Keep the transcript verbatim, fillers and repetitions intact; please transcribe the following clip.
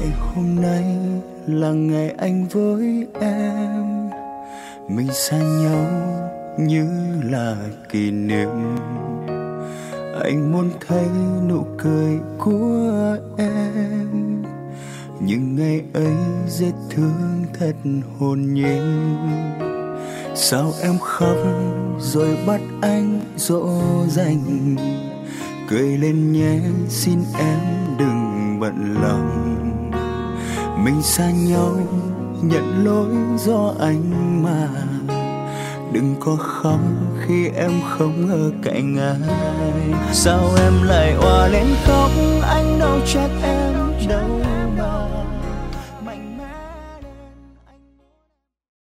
Ngày hôm nay là ngày anh với em, mình xa nhau như là kỷ niệm. Anh muốn thấy nụ cười của em, những ngày ấy dễ thương thật hồn nhiên. Sao em khóc rồi bắt anh dỗ dành, cười lên nhé xin em đừng bận lòng. Mình xa nhau nhận lỗi do anh mà, đừng có khóc khi em không ở cạnh ai. Sao em lại òa lên khóc, anh đâu trách em đâu mà.